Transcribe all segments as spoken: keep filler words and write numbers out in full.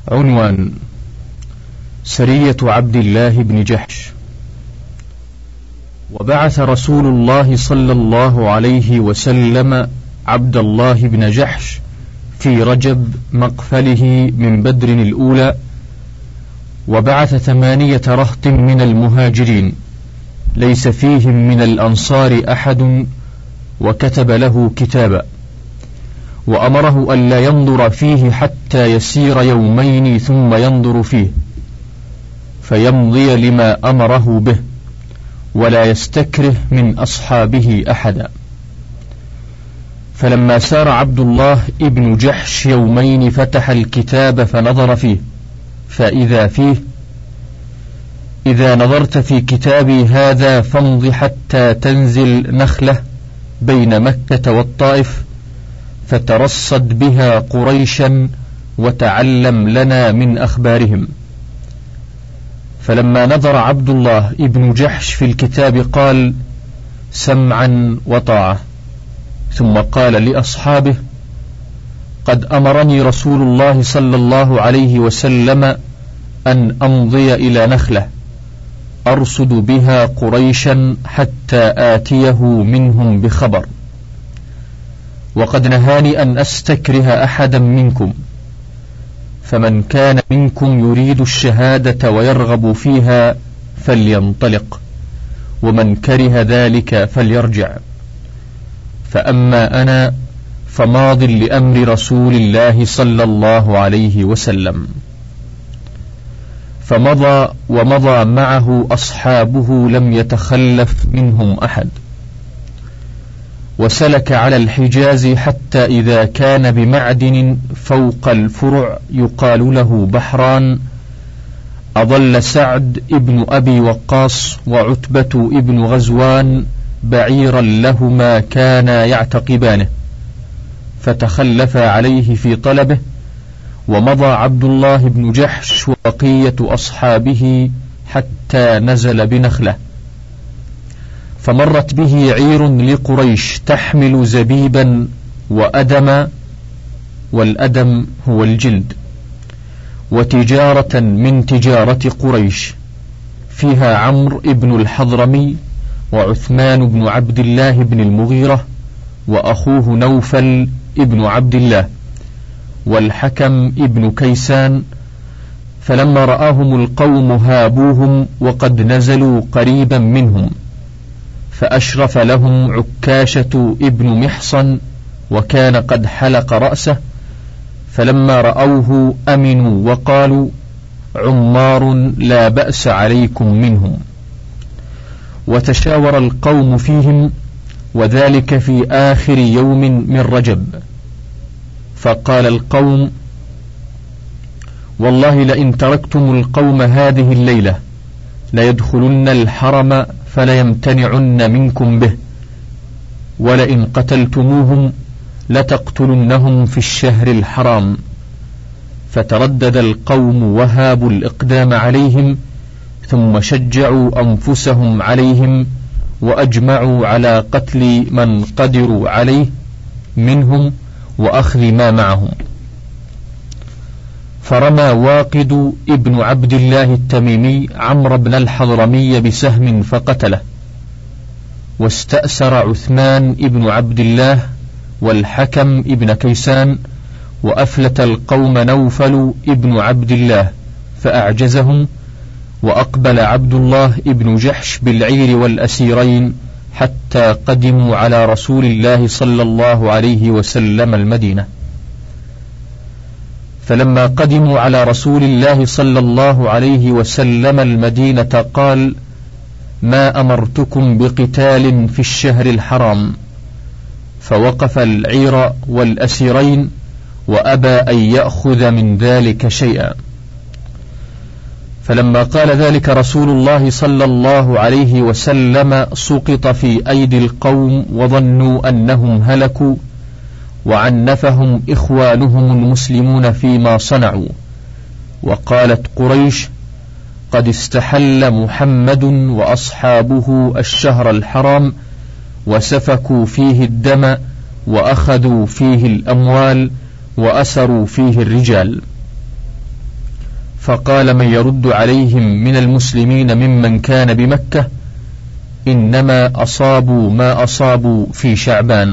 عنوان: سرية عبد الله بن جحش. وبعث رسول الله صلى الله عليه وسلم عبد الله بن جحش في رجب مقفله من بدر الأولى، وبعث ثمانية رهط من المهاجرين ليس فيهم من الأنصار أحد، وكتب له كتابا، وأمره ألا ينظر فيه حتى يسير يومين ثم ينظر فيه فيمضي لما أمره به، ولا يستكره من أصحابه أحدا. فلما سار عبد الله ابن جحش يومين فتح الكتاب فنظر فيه، فإذا فيه: إذا نظرت في كتابي هذا فامض حتى تنزل نخلة بين مكة والطائف، فترصد بها قريشا وتعلم لنا من أخبارهم. فلما نظر عبد الله ابن جحش في الكتاب قال: سمعا وطاعة. ثم قال لأصحابه: قد أمرني رسول الله صلى الله عليه وسلم أن أمضي إلى نخلة أرصد بها قريشا حتى آتيه منهم بخبر، وقد نهاني أن أستكره أحدا منكم، فمن كان منكم يريد الشهادة ويرغب فيها فلينطلق، ومن كره ذلك فليرجع. فأما أنا فماض لأمر رسول الله صلى الله عليه وسلم. فمضى، ومضى معه أصحابه لم يتخلف منهم أحد، وسلك على الحجاز حتى إذا كان بمعدن فوق الفرع يقال له بحران، أضل سعد ابن أبي وقاص وعتبة ابن غزوان بعيرا لهما كانا يعتقبانه، فتخلفا عليه في طلبه، ومضى عبد الله بن جحش وبقية أصحابه حتى نزل بنخلة، فمرت به عير لقريش تحمل زبيبا وأدم، والأدم هو الجلد، وتجارة من تجارة قريش، فيها عمرو ابن الحضرمي وعثمان بن عبد الله بن المغيرة وأخوه نوفل ابن عبد الله والحكم ابن كيسان. فلما رآهم القوم هابوهم وقد نزلوا قريبا منهم، فأشرف لهم عكاشة ابن محصن، وكان قد حلق رأسه. فلما رأوه أمنوا وقالوا: عمار لا بأس عليكم منهم. وتشاور القوم فيهم، وذلك في آخر يوم من رجب. فقال القوم: والله لئن تركتم القوم هذه الليلة ليدخلن الحرم فليمتنعن منكم به، ولئن قتلتموهم لتقتلنهم في الشهر الحرام. فتردد القوم وهابوا الإقدام عليهم، ثم شجعوا أنفسهم عليهم، وأجمعوا على قتل من قدروا عليه منهم وأخذ ما معهم. فرمى واقد ابن عبد الله التميمي عمرو بن الحضرمي بسهم فقتله، واستأسر عثمان ابن عبد الله والحكم ابن كيسان، وأفلت القوم نوفل ابن عبد الله فأعجزهم، وأقبل عبد الله ابن جحش بالعير والأسيرين حتى قدموا على رسول الله صلى الله عليه وسلم المدينة. فلما قدموا على رسول الله صلى الله عليه وسلم المدينة قال: ما أمرتكم بقتال في الشهر الحرام. فوقف العير والأسيرين، وأبى أن يأخذ من ذلك شيئا. فلما قال ذلك رسول الله صلى الله عليه وسلم سقط في أيدي القوم، وظنوا أنهم هلكوا، وعنفهم إخوانهم المسلمون فيما صنعوا. وقالت قريش: قد استحل محمد وأصحابه الشهر الحرام، وسفكوا فيه الدم، وأخذوا فيه الأموال، وأسروا فيه الرجال. فقال من يرد عليهم من المسلمين ممن كان بمكة: إنما أصابوا ما أصابوا في شعبان.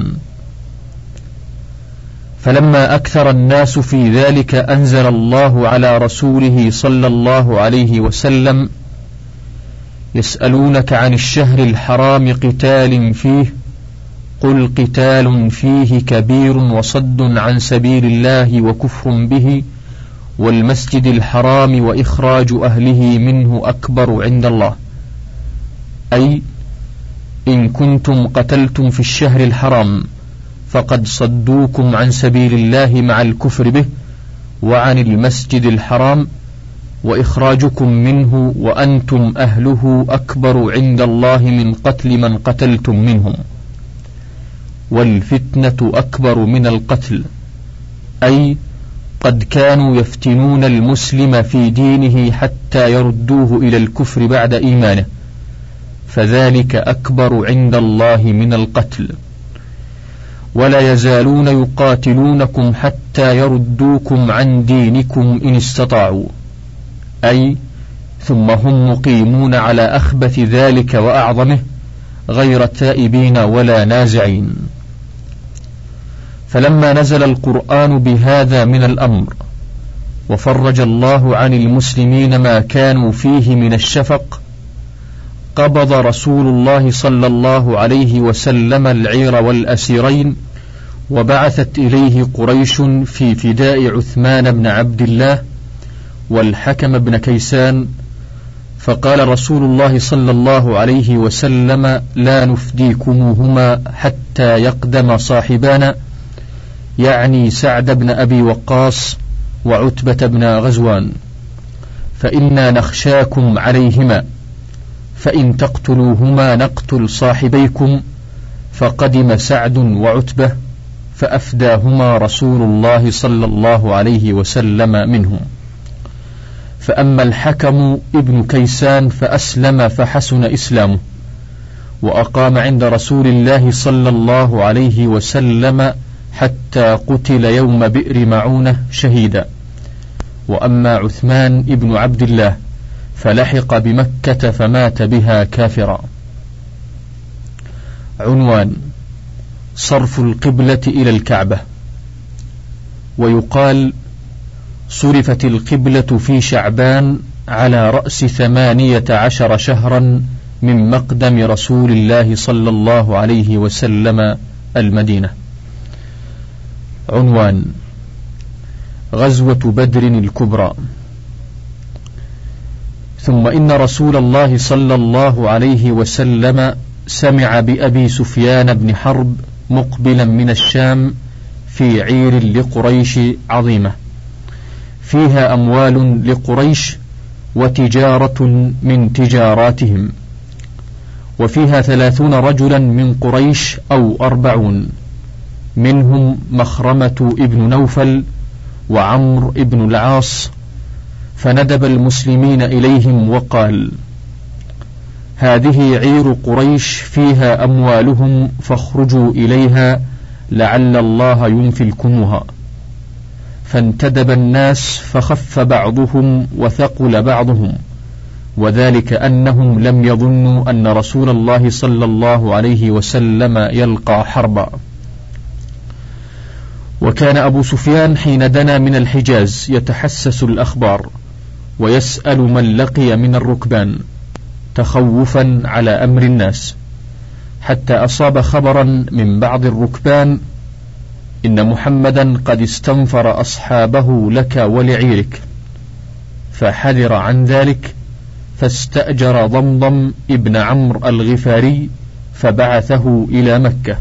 فلما أكثر الناس في ذلك أنزل الله على رسوله صلى الله عليه وسلم: يسألونك عن الشهر الحرام قتال فيه قل قتال فيه كبير وصد عن سبيل الله وكفر به والمسجد الحرام وإخراج أهله منه أكبر عند الله، أي إن كنتم قتلتم في الشهر الحرام فقد صدوكم عن سبيل الله مع الكفر به وعن المسجد الحرام، وإخراجكم منه وأنتم أهله أكبر عند الله من قتل من قتلتم منهم، والفتنة أكبر من القتل، أي قد كانوا يفتنون المسلم في دينه حتى يردوه إلى الكفر بعد إيمانه، فذلك أكبر عند الله من القتل. ولا يزالون يقاتلونكم حتى يردوكم عن دينكم إن استطاعوا، أي ثم هم مقيمون على أخبث ذلك وأعظمه غير تائبين ولا نازعين. فلما نزل القرآن بهذا من الأمر وفرج الله عن المسلمين ما كانوا فيه من الشفق، قبض رسول الله صلى الله عليه وسلم العير والأسيرين، وبعثت إليه قريش في فداء عثمان بن عبد الله والحكم بن كيسان، فقال رسول الله صلى الله عليه وسلم: لا نفديكموهما حتى يقدم صاحبانا، يعني سعد بن أبي وقاص وعتبة بن غزوان، فإنا نخشاكم عليهما، فإن تقتلوهما نقتل صاحبيكم. فقدم سعد وعتبة فأفداهما رسول الله صلى الله عليه وسلم منهم. فأما الحكم ابن كيسان فأسلم فحسن إسلامه، وأقام عند رسول الله صلى الله عليه وسلم حتى قتل يوم بئر معونة شهيدا. وأما عثمان ابن عبد الله فلحق بمكة فمات بها كافرا. عنوان: صرف القبلة إلى الكعبة. ويقال: صرفت القبلة في شعبان على رأس ثمانية عشر شهرا من مقدم رسول الله صلى الله عليه وسلم المدينة. عنوان: غزوة بدر الكبرى. ثم إن رسول الله صلى الله عليه وسلم سمع بأبي سفيان بن حرب مقبلا من الشام في عير لقريش عظيمة فيها أموال لقريش وتجارة من تجاراتهم، وفيها ثلاثون رجلا من قريش أو أربعون، منهم مخرمة ابن نوفل وعمر ابن العاص. فندب المسلمين إليهم وقال: هذه عير قريش فيها أموالهم فاخرجوا إليها لعل الله ينفلكمها. فانتدب الناس فخف بعضهم وثقل بعضهم، وذلك أنهم لم يظنوا أن رسول الله صلى الله عليه وسلم يلقى حربا. وكان أبو سفيان حين دنا من الحجاز يتحسس الأخبار ويسأل من لقي من الركبان تخوفا على أمر الناس، حتى أصاب خبرا من بعض الركبان: إن محمدا قد استنفر أصحابه لك ولعيرك. فحذر عن ذلك، فاستأجر ضمضم ابن عمرو الغفاري فبعثه إلى مكة،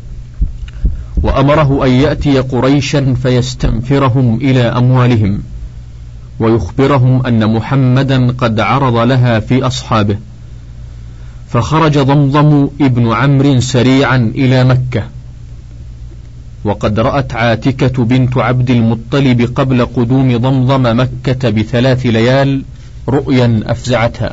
وأمره أن يأتي قريشا فيستنفرهم إلى أموالهم ويخبرهم أن محمدا قد عرض لها في أصحابه. فخرج ضمضم ابن عمرو سريعا إلى مكة، وقد رأت عاتكة بنت عبد المطلب قبل قدوم ضمضم مكة بثلاث ليال رؤيا أفزعتها،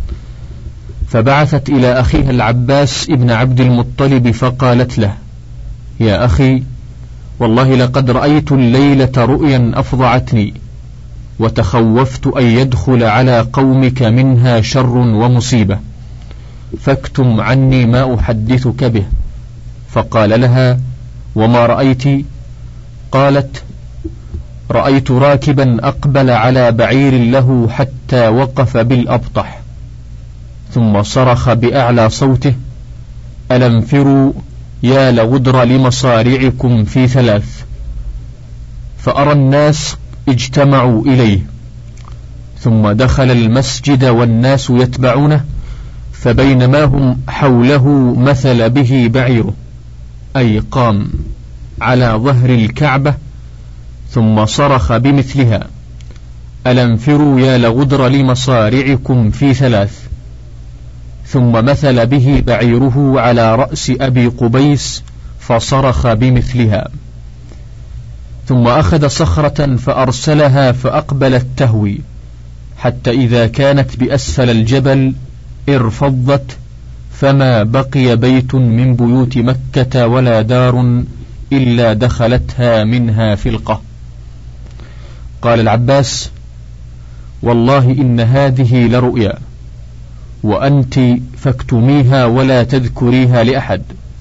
فبعثت إلى أخيها العباس ابن عبد المطلب فقالت له: يا أخي، والله لقد رأيت الليلة رؤيا أفضعتني، وتخوفت أن يدخل على قومك منها شر ومصيبة، فاكتم عني ما أحدثك به. فقال لها: وما رأيت؟ قالت: رأيت راكبا أقبل على بعير له حتى وقف بالأبطح، ثم صرخ بأعلى صوته: ألا انفروا يا لغدر لمصارعكم في ثلاث. فأرى الناس اجتمعوا إليه، ثم دخل المسجد والناس يتبعونه، فبينما هم حوله مثل به بعيره، أي قام على ظهر الكعبة، ثم صرخ بمثلها: ألا انفروا يا لغدر لمصارعكم في ثلاث. ثم مثل به بعيره على رأس أبي قبيس فصرخ بمثلها، ثم أخذ صخرة فأرسلها فأقبلت تهوي، حتى إذا كانت بأسفل الجبل ارفضت، فما بقي بيت من بيوت مكة ولا دار إلا دخلتها منها فلقة. قال العباس: والله إن هذه لرؤيا، وأنت فاكتميها ولا تذكريها لأحد.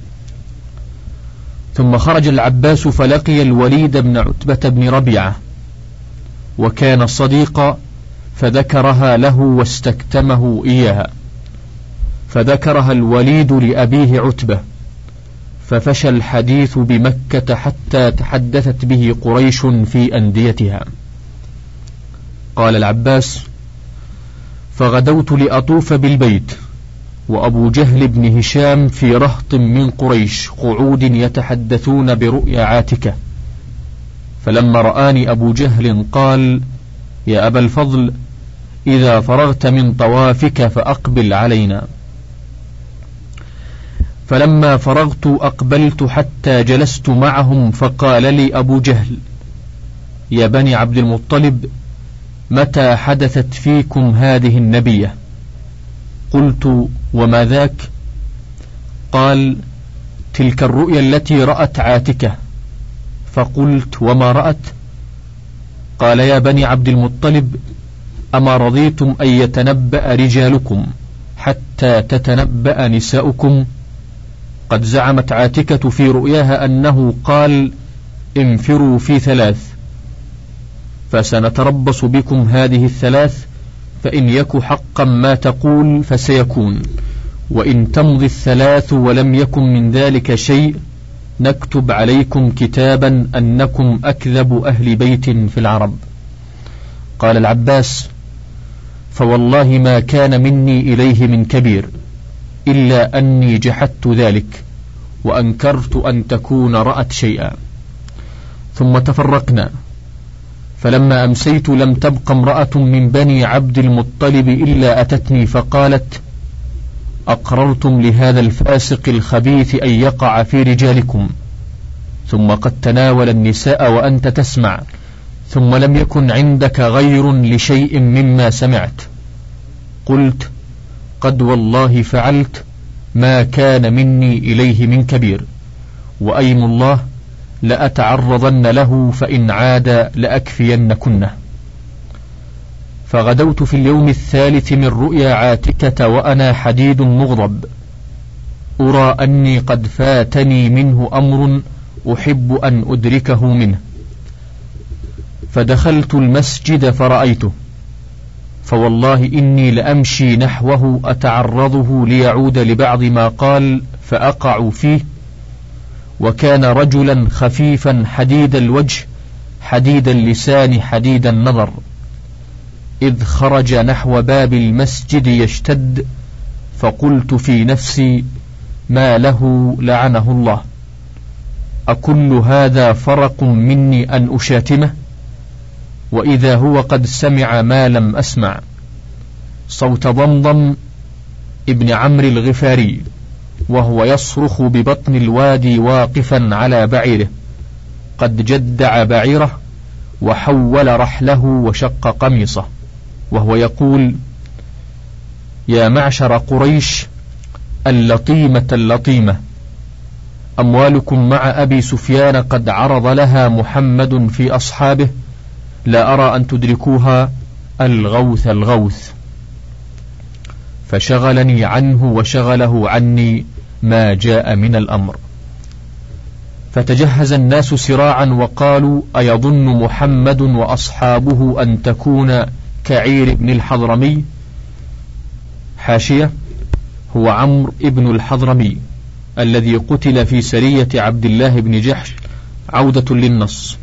ثم خرج العباس فلقي الوليد بن عتبة بن ربيعة، وكان صديقا، فذكرها له واستكتمه إياها، فذكرها الوليد لأبيه عتبة، ففشى الحديث بمكة حتى تحدثت به قريش في أنديتها. قال العباس: فغدوت لأطوف بالبيت، وأبو جهل بن هشام في رهط من قريش قعود يتحدثون برؤيا عاتكة، فلما رآني أبو جهل قال: يا أبا الفضل، إذا فرغت من طوافك فأقبل علينا. فلما فرغت أقبلت حتى جلست معهم، فقال لي أبو جهل: يا بني عبد المطلب، متى حدثت فيكم هذه النبية؟ قلت: وما ذاك؟ قال: تلك الرؤيا التي رأت عاتكة. فقلت: وما رأت؟ قال: يا بني عبد المطلب، أما رضيتم أن يتنبأ رجالكم حتى تتنبأ نساؤكم؟ قد زعمت عاتكة في رؤياها أنه قال: انفروا في ثلاث، فسنتربص بكم هذه الثلاث، فإن يك حقا ما تقول فسيكون، وإن تمضي الثلاث ولم يكن من ذلك شيء نكتب عليكم كتابا أنكم أكذب أهل بيت في العرب. قال العباس: فوالله ما كان مني إليه من كبير، إلا أني جحدت ذلك وأنكرت أن تكون رأت شيئا. ثم تفرقنا، فلما أمسيت لم تبق امرأة من بني عبد المطلب إلا أتتني فقالت: أقررتم لهذا الفاسق الخبيث أن يقع في رجالكم، ثم قد تناول النساء وأنت تسمع، ثم لم يكن عندك غير لشيء مما سمعت. قلت: قد والله فعلت ما كان مني إليه من كبير، وأيم الله لأتعرضن له، فإن عاد لأكفينكنه. فغدوت في اليوم الثالث من رؤيا عاتكة وأنا حديد مغضب، أرى أني قد فاتني منه أمر أحب أن أدركه منه، فدخلت المسجد فرأيته، فوالله إني لأمشي نحوه أتعرضه ليعود لبعض ما قال فأقع فيه، وكان رجلا خفيفا حديد الوجه حديد اللسان حديد النظر، إذ خرج نحو باب المسجد يشتد، فقلت في نفسي: ما له لعنه الله، أكل هذا فرق مني أن أشاتمه؟ وإذا هو قد سمع ما لم أسمع، صوت ضمضم ابن عمرو الغفاري وهو يصرخ ببطن الوادي واقفا على بعيره، قد جدع بعيره وحول رحله وشق قميصه، وهو يقول: يا معشر قريش اللطيمة اللطيمة، أموالكم مع أبي سفيان قد عرض لها محمد في أصحابه، لا أرى أن تدركوها الغوث الغوث. فشغلني عنه وشغله عني ما جاء من الأمر. فتجهز الناس سراعا وقالوا: أيظن محمد وأصحابه أن تكون كعير بن الحضرمي؟ حاشية: هو عمرو ابن الحضرمي الذي قتل في سرية عبد الله بن جحش. عودة للنص: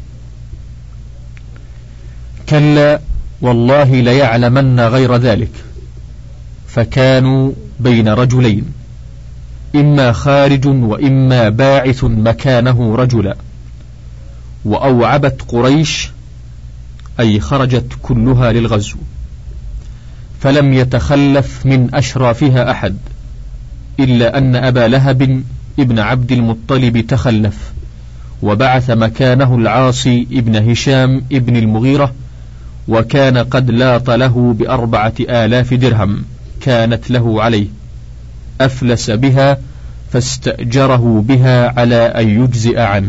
كلا والله ليعلمن غير ذلك. فكانوا بين رجلين، إما خارج وإما باعث مكانه رجلا. وأوعبت قريش، أي خرجت كلها للغزو، فلم يتخلف من أشرافها أحد، إلا أن أبا لهب ابن عبد المطلب تخلف، وبعث مكانه العاصي ابن هشام ابن المغيرة، وكان قد لاط له بأربعة آلاف درهم كانت له عليه، أفلس بها فاستأجره بها على أن يجزئ عنه.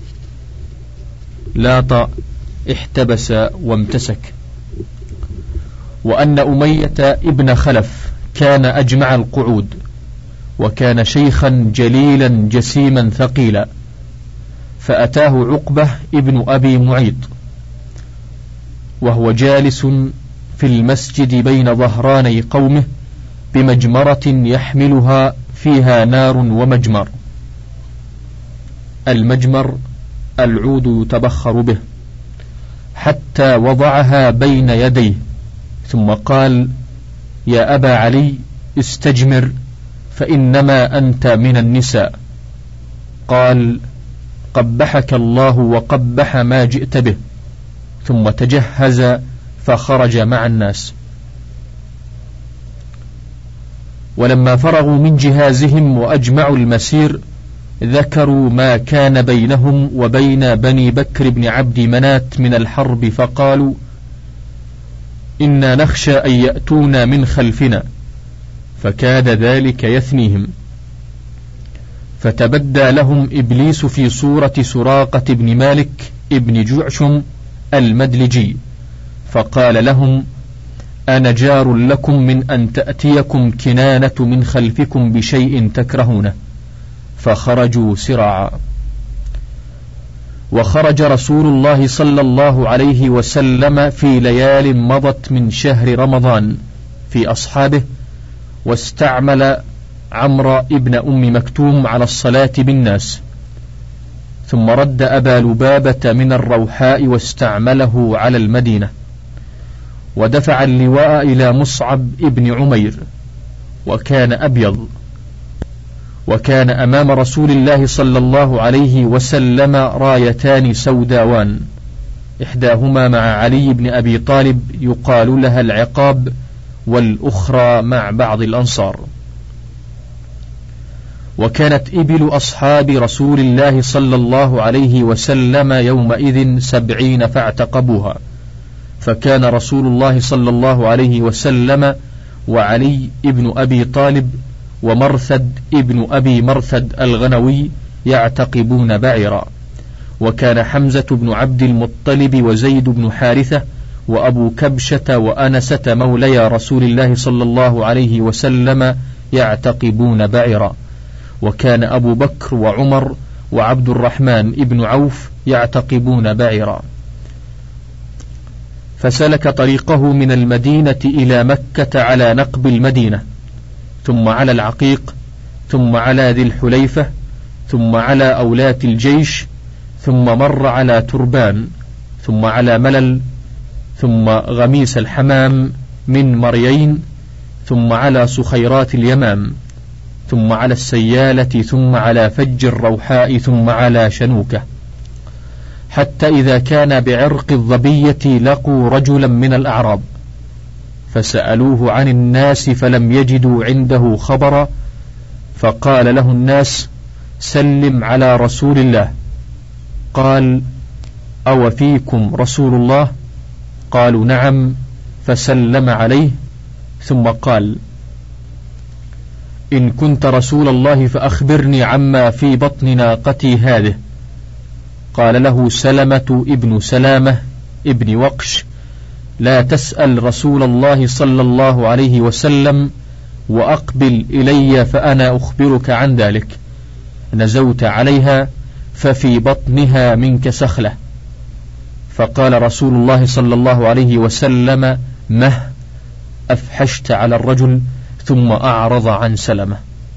لاط احتبس وامتسك. وأن أمية ابن خلف كان أجمع القعود، وكان شيخا جليلا جسيما ثقيلا، فأتاه عقبة ابن أبي معيط وهو جالس في المسجد بين ظهراني قومه بمجمرة يحملها فيها نار ومجمر. المجمر العود يتبخر به، حتى وضعها بين يديه، ثم قال: يا أبا علي استجمر، فإنما أنت من النساء. قال: قبحك الله وقبح ما جئت به. ثم تجهز فخرج مع الناس. ولما فرغوا من جهازهم وأجمعوا المسير، ذكروا ما كان بينهم وبين بني بكر بن عبد منات من الحرب، فقالوا: إنا نخشى أن يأتونا من خلفنا، فكاد ذلك يثنيهم. فتبدى لهم إبليس في صورة سراقة بن مالك ابن جعشم المدلجي، فقال لهم: أنا جار لكم من أن تأتيكم كنانة من خلفكم بشيء تكرهونه. فخرجوا سراعا. وخرج رسول الله صلى الله عليه وسلم في ليال مضت من شهر رمضان في أصحابه، واستعمل عمرو ابن أم مكتوم على الصلاة بالناس، ثم رد أبا لبابة من الروحاء واستعمله على المدينة، ودفع اللواء إلى مصعب ابن عمير، وكان أبيض، وكان أمام رسول الله صلى الله عليه وسلم رايتان سوداوان، إحداهما مع علي بن أبي طالب يقال لها العقاب، والأخرى مع بعض الأنصار. وكانت إبل أصحاب رسول الله صلى الله عليه وسلم يومئذ سبعين فاعتقبوها، فكان رسول الله صلى الله عليه وسلم وعلي ابن أبي طالب ومرثد ابن أبي مرثد الغنوي يعتقبون بعيرا، وكان حمزة بن عبد المطلب وزيد بن حارثة وأبو كبشة وأنسة مولي رسول الله صلى الله عليه وسلم يعتقبون بعيرا، وكان أبو بكر وعمر وعبد الرحمن ابن عوف يعتقبون بعيرا. فسلك طريقه من المدينة إلى مكة على نقب المدينة، ثم على العقيق، ثم على ذي الحليفة، ثم على أولات الجيش، ثم مر على تربان، ثم على ملل، ثم غميس الحمام من مريين، ثم على صخيرات اليمام، ثم على السيالة، ثم على فج الروحاء، ثم على شنوكة، حتى إذا كان بعرق الظبية لقوا رجلا من الأعراب، فسألوه عن الناس فلم يجدوا عنده خبرا، فقال له الناس: سلم على رسول الله. قال: أو فيكم رسول الله؟ قالوا: نعم. فسلم عليه، ثم قال: إن كنت رسول الله فأخبرني عما في بطن ناقتي هذه. قال له سلمة ابن سلامة ابن وقش: لا تسأل رسول الله صلى الله عليه وسلم وأقبل إلي فأنا أخبرك عن ذلك. نزوت عليها ففي بطنها منك سخلة. فقال رسول الله صلى الله عليه وسلم: مه، أفحشت على الرجل، ثم أعرض عن سلمة.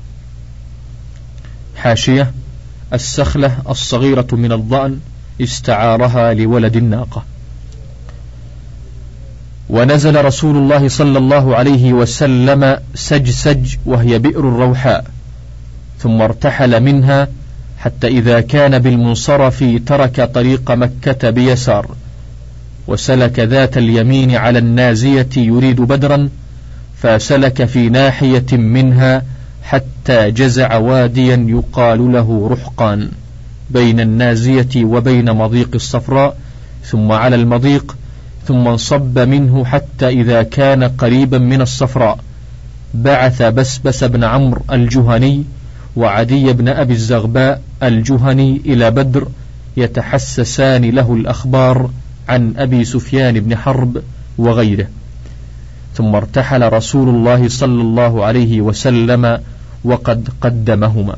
حاشية: السخلة الصغيرة من الضأن استعارها لولد الناقة. ونزل رسول الله صلى الله عليه وسلم سجسج وهي بئر الروحاء، ثم ارتحل منها حتى إذا كان بالمنصرف ترك طريق مكة بيسار، وسلك ذات اليمين على النازية يريد بدرا، فسلك في ناحية منها حتى جزع واديا يقال له رحقان بين النازية وبين مضيق الصفراء، ثم على المضيق، ثم انصب منه حتى إذا كان قريبا من الصفراء بعث بسبس بن عمرو الجهني وعدي بن أبي الزغباء الجهني إلى بدر يتحسسان له الأخبار عن أبي سفيان بن حرب وغيره. ثم ارتحل رسول الله صلى الله عليه وسلم وقد قدمهما.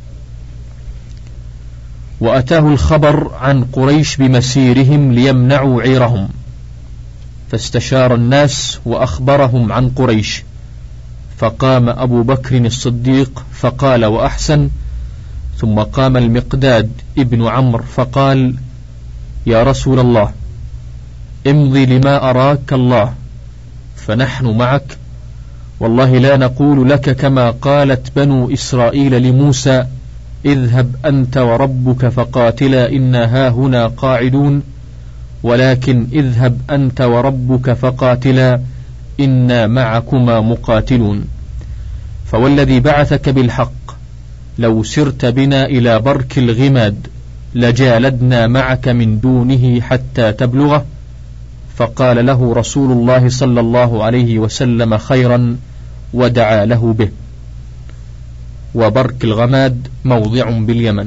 وأتاه الخبر عن قريش بمسيرهم ليمنعوا عيرهم، فاستشار الناس وأخبرهم عن قريش، فقام أبو بكر الصديق فقال: وأحسن. ثم قام المقداد ابن عمرو فقال: يا رسول الله، امضي لما أراك الله، فنحن معك، والله لا نقول لك كما قالت بنو إسرائيل لموسى: اذهب أنت وربك فقاتلا إنا هاهنا قاعدون، ولكن اذهب أنت وربك فقاتلا إنا معكما مقاتلون. فوالذي بعثك بالحق لو سرت بنا إلى برك الغماد لجالدنا معك من دونه حتى تبلغه. فقال له رسول الله صلى الله عليه وسلم: خيرا، ودعا له به. وبرك الغماد موضع باليمن.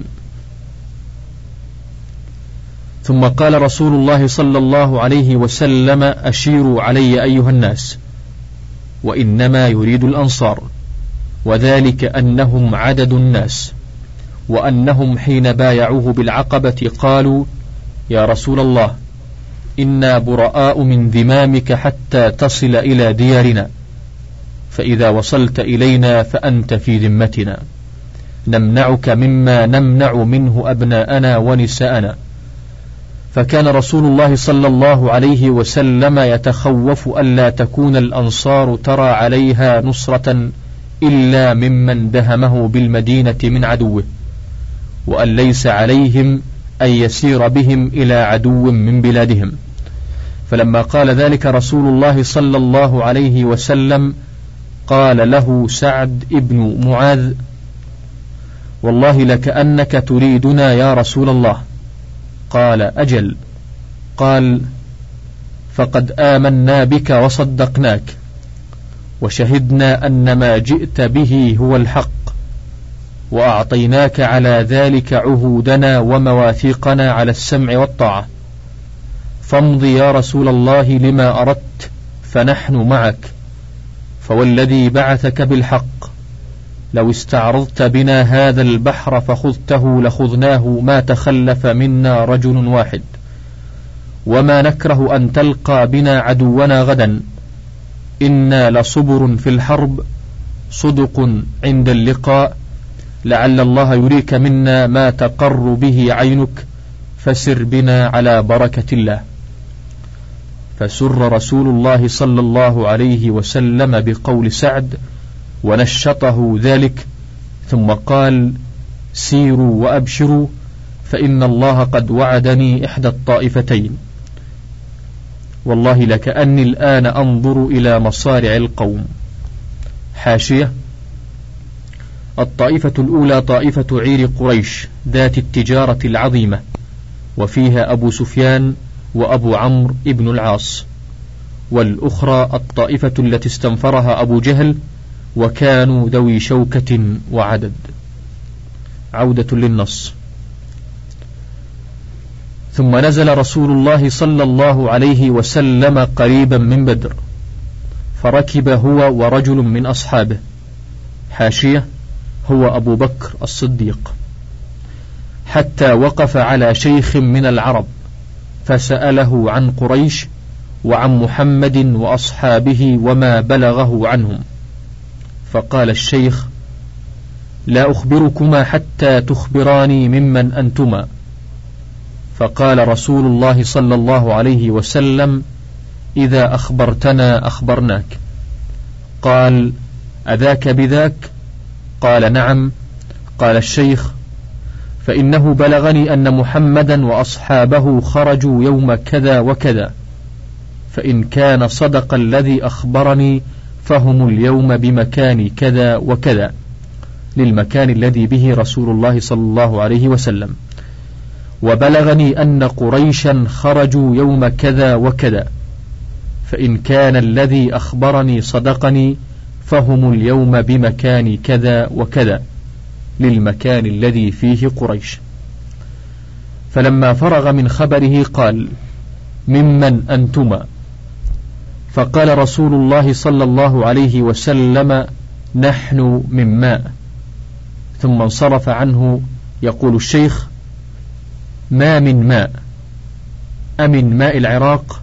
ثم قال رسول الله صلى الله عليه وسلم: أشيروا علي أيها الناس، وإنما يريد الأنصار، وذلك أنهم عدد الناس، وأنهم حين بايعوه بالعقبة قالوا: يا رسول الله، إنا براء من ذمامك حتى تصل إلى ديارنا، فإذا وصلت إلينا فأنت في ذمتنا، نمنعك مما نمنع منه أبناءنا ونساءنا. فكان رسول الله صلى الله عليه وسلم يتخوف ألا تكون الأنصار ترى عليها نصرة إلا ممن دهمه بالمدينة من عدوه، وأن ليس عليهم أن يسير بهم إلى عدو من بلادهم. فلما قال ذلك رسول الله صلى الله عليه وسلم قال له سعد ابن معاذ: والله لكأنك تريدنا يا رسول الله. قال: أجل. قال: فقد آمنا بك وصدقناك، وشهدنا أن ما جئت به هو الحق، وأعطيناك على ذلك عهودنا ومواثيقنا على السمع والطاعة، فامضي يا رسول الله لما أردت، فنحن معك. فوالذي بعثك بالحق لو استعرضت بنا هذا البحر فخذته لخذناه ما تخلف منا رجل واحد، وما نكره أن تلقى بنا عدونا غدا، إنا لصبر في الحرب صدق عند اللقاء، لعل الله يريك منا ما تقر به عينك، فسر بنا على بركة الله. فسر رسول الله صلى الله عليه وسلم بقول سعد ونشطه ذلك، ثم قال: سيروا وأبشروا، فإن الله قد وعدني إحدى الطائفتين، والله لكأني الآن أنظر إلى مصارع القوم. حاشية: الطائفة الأولى طائفة عير قريش ذات التجارة العظيمة، وفيها أبو سفيان وأبو عمرو ابن العاص، والأخرى الطائفة التي استنفرها أبو جهل، وكانوا ذوي شوكة وعدد. عودة للنص. ثم نزل رسول الله صلى الله عليه وسلم قريبا من بدر، فركب هو ورجل من أصحابه. حاشية: هو أبو بكر الصديق. حتى وقف على شيخ من العرب فسأله عن قريش وعن محمد وأصحابه وما بلغه عنهم، فقال الشيخ: لا أخبركما حتى تخبراني ممن أنتما. فقال رسول الله صلى الله عليه وسلم: إذا أخبرتنا أخبرناك. قال: أذاك بذاك؟ قال: نعم. قال الشيخ: فإنه بلغني أن محمدا وأصحابه خرجوا يوم كذا وكذا، فإن كان صدق الذي أخبرني فهم اليوم بمكان كذا وكذا، للمكان الذي به رسول الله صلى الله عليه وسلم. وبلغني أن قريشا خرجوا يوم كذا وكذا، فإن كان الذي أخبرني صدقني فهم اليوم بمكان كذا وكذا، للمكان الذي فيه قريش. فلما فرغ من خبره قال: ممن أنتما؟ فقال رسول الله صلى الله عليه وسلم: نحن من ماء. ثم انصرف عنه يقول الشيخ: ما من ماء؟ أمن ماء العراق؟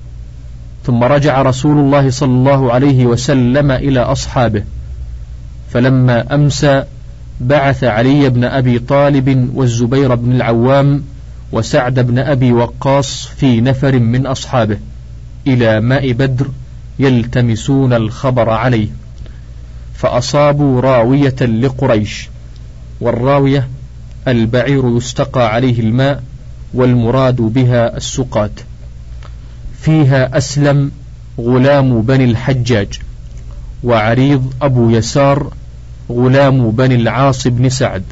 ثم رجع رسول الله صلى الله عليه وسلم إلى أصحابه، فلما أمسى بعث علي بن أبي طالب والزبير بن العوام وسعد بن أبي وقاص في نفر من أصحابه إلى ماء بدر يلتمسون الخبر عليه، فأصابوا راوية لقريش، والراوية البعير يستقى عليه الماء، والمراد بها السقات، فيها أسلم غلام بني الحجاج، وعريض أبو يسار غلام بني العاص بن سعد.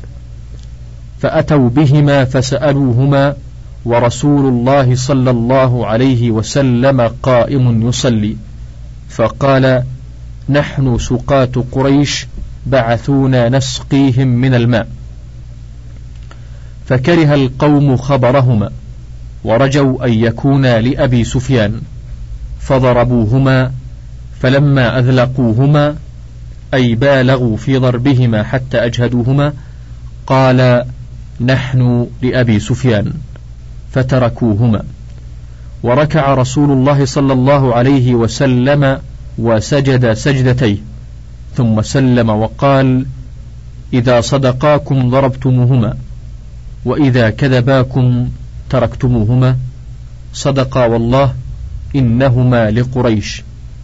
فأتوا بهما فسألوهما، ورسول الله صلى الله عليه وسلم قائم يصلي، فقال: نحن سقاة قريش بعثونا نسقيهم من الماء. فكره القوم خبرهما، ورجوا أن يكونا لأبي سفيان، فضربوهما، فلما أذلقوهما أي بالغوا في ضربهما حتى أجهدوهما، قال: نحن لأبي سفيان، فتركوهما. وركع رسول الله صلى الله عليه وسلم وسجد سجدتيه، ثم سلم وقال: إذا صدقاكم ضربتموهما، وإذا كذباكم تركتموهما، صدقا والله إنهما لقريش.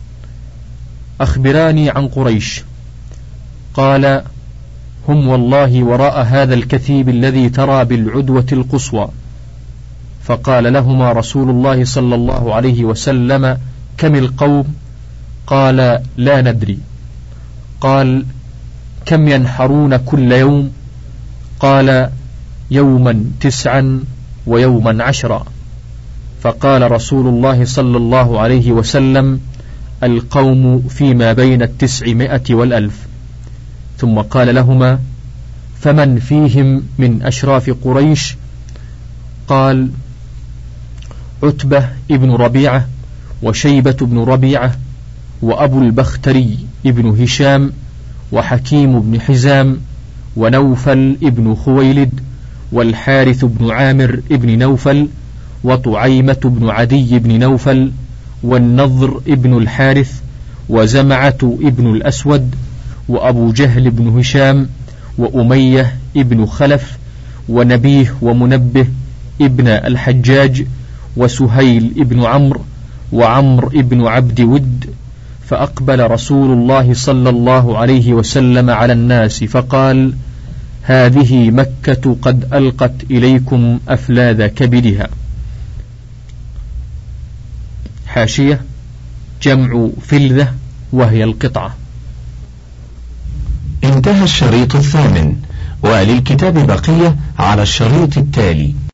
أخبراني عن قريش. قال: هم والله وراء هذا الكثيب الذي ترى بالعدوة القصوى. فقال لهما رسول الله صلى الله عليه وسلم: كم القوم؟ قال: لا ندري. قال: كم ينحرون كل يوم؟ قال: يوما تسعا ويوما عشرا. فقال رسول الله صلى الله عليه وسلم: القوم فيما بين التسعمائة والألف. ثم قال لهما: فمن فيهم من أشراف قريش؟ قال: عتبة ابن ربيعة، وشيبة بن ربيعة، وأبو البختري ابن هشام، وحكيم بن حزام، ونوفل ابن خويلد، والحارث بن عامر ابن نوفل، وطعيمة بن عدي بن نوفل، والنضر ابن الحارث، وزمعة ابن الأسود، وأبو جهل بن هشام، وأمية ابن خلف، ونبيه ومنبه ابن الحجاج، وسهيل ابن عمرو، وعمر ابن عبد ود. فأقبل رسول الله صلى الله عليه وسلم على الناس فقال: هذه مكة قد ألقت إليكم أفلاذ كبدها. حاشية: جمع فلذة وهي القطعة. انتهى الشريط الثامن، وللكتاب بقية على الشريط التالي.